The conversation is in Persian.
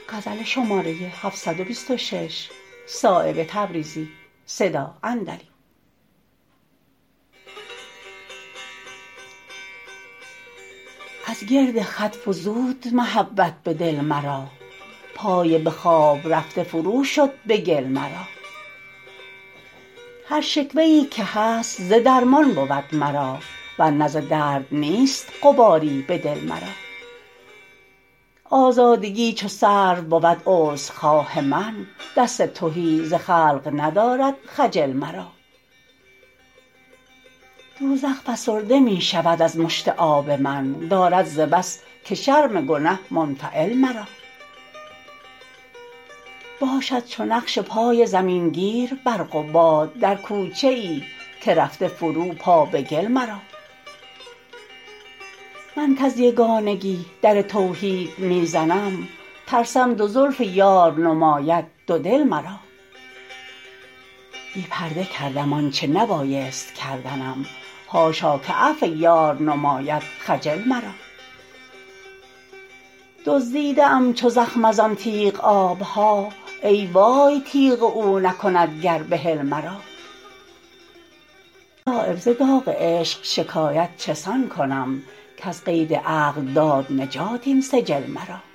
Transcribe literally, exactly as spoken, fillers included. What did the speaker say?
از گرد خط فزود محبت به دل مرا پای به خواب رفته فرو شد به گل مرا هر شکوه ای که هست ز درمان بود مرا ورنه ز درد نیست غباری به دل مرا آزادگی چو سرو بود عذرخواه من دست تهی ز خلق ندارد خجل مرا دوزخ فسرده می شود از مشت آب من دارد ز بس که شرم گنه منفعل مرا باشد چو نقش پای زمین گیر برق و باد در کوچه ای که رفته فرو پا به گل مرا من کز یگانگی در توحید می زنم ترسم دو زلف یار نماید دودل مرا بی پرده کردم آنچه نبایست کردنم حاشا که عفو یار نماید خجل مرا دزدیده ام چو زخم ازان تیغ آب ها ای وای تیغ او نکند گر بحل مرا صایب ز داغ عشق شکایت چسان کنم کز قید عقل داد نجات این سجل مرا